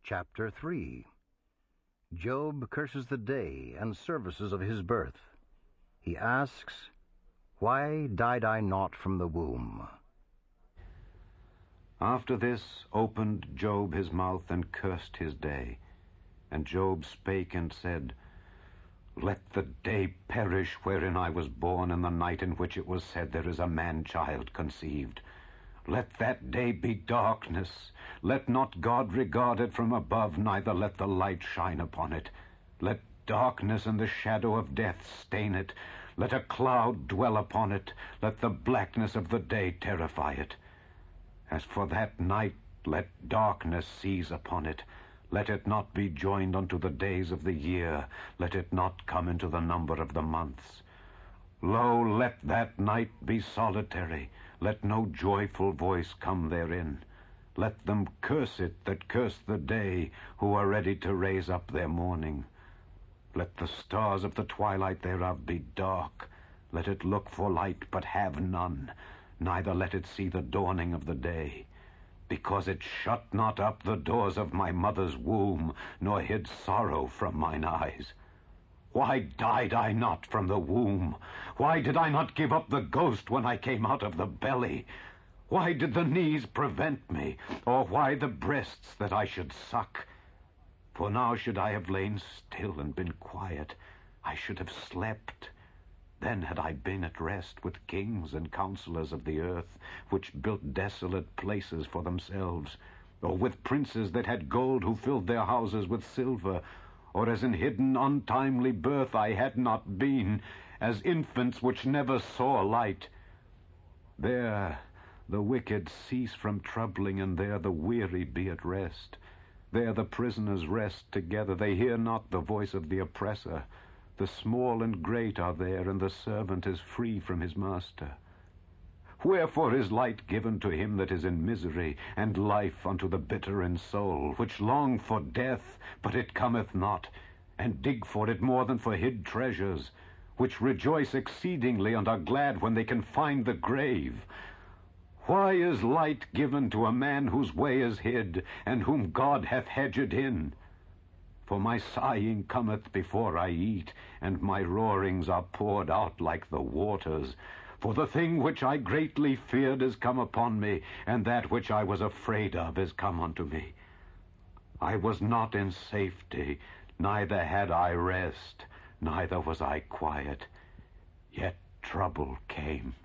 Chapter 3. Job curses the day and services of his birth. He asks, "Why died I not from the womb?" After this opened Job his mouth and cursed his day. And Job spake and said, Let the day perish wherein I was born, and the night in which it was said, There is a man-child conceived. Let that day be darkness. Let not God regard it from above, neither let the light shine upon it. Let darkness and the shadow of death stain it. Let a cloud dwell upon it. Let the blackness of the day terrify it. As for that night, let darkness seize upon it. Let it not be joined unto the days of the year. Let it not come into the number of the months. Lo, let that night be solitary. Let no joyful voice come therein. Let them curse it that curse the day, who are ready to raise up their mourning. Let the stars of the twilight thereof be dark. Let it look for light, but have none. Neither let it see the dawning of the day. Because it shut not up the doors of my mother's womb, nor hid sorrow from mine eyes. Why died I not from the womb? Why did I not give up the ghost when I came out of the belly? Why did the knees prevent me, or why the breasts that I should suck? For now should I have lain still and been quiet, I should have slept. Then had I been at rest with kings and counselors of the earth, which built desolate places for themselves, or with princes that had gold, who filled their houses with silver, or as in hidden untimely birth I had not been, as infants which never saw light. There the wicked cease from troubling, and there the weary be at rest. There the prisoners rest together, they hear not the voice of the oppressor. The small and great are there, and the servant is free from his master. Wherefore is light given to him that is in misery, and life unto the bitter in soul, which long for death, but it cometh not, and dig for it more than for hid treasures, which rejoice exceedingly, and are glad when they can find the grave? Why is light given to a man whose way is hid, and whom God hath hedged in? For my sighing cometh before I eat, and my roarings are poured out like the waters. For the thing which I greatly feared is come upon me, and that which I was afraid of is come unto me. I was not in safety, neither had I rest, neither was I quiet. Yet trouble came.